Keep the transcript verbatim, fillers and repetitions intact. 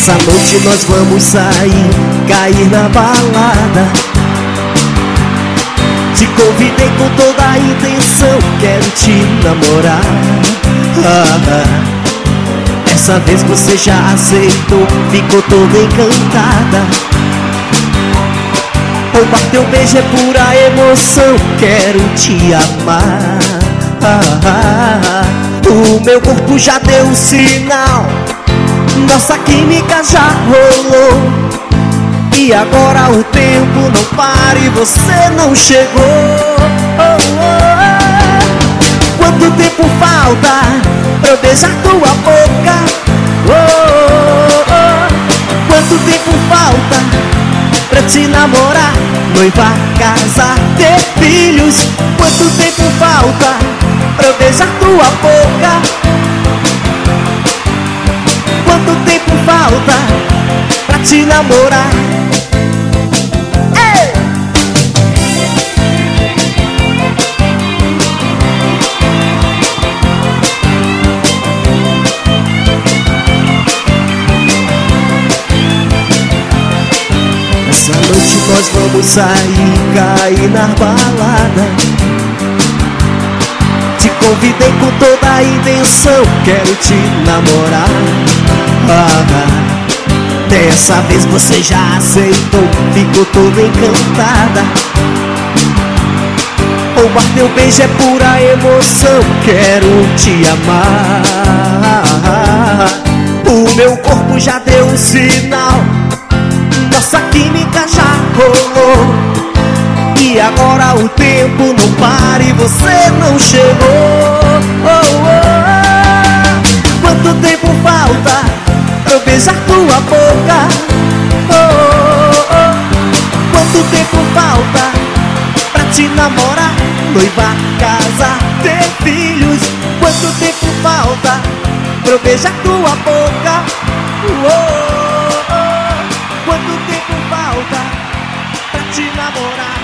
Essa noite nós vamos sair, cair na balada. Te convidei com toda a intenção, quero te namorar. ah, ah. Dessa vez você já aceitou, ficou toda encantada. Roubar teu beijo é pura emoção, quero te amar. ah, ah, ah. O meu corpo já deu um sinal, nossa química já rolou. E agora o tempo não para e você não chegou. oh, oh. Quanto tempo falta pra eu beijar tua boca? oh, oh, oh. Quanto tempo falta pra te namorar, noivar, casar, ter filhos? Quanto tempo falta pra eu beijar tua boca? Quanto tempo falta pra te namorar? Ei! Essa noite nós vamos sair, cair na balada. Te convidei com toda a intenção, quero te namorar. ah, ah. Dessa vez você já aceitou, ficou toda encantada. Roubar teu beijo é pura emoção, quero te amar. O meu corpo já deu um sinal, nossa química já rolou. E agora o tempo não para e você não chegou. oh, oh. Quanto tempo falta pra eu beijar tua boca? oh, oh, oh. Quanto tempo falta pra te namorar, noivar, casar, ter filhos? Quanto tempo falta pra eu beijar tua boca? oh, oh, oh. Quanto tempo falta pra te namorar?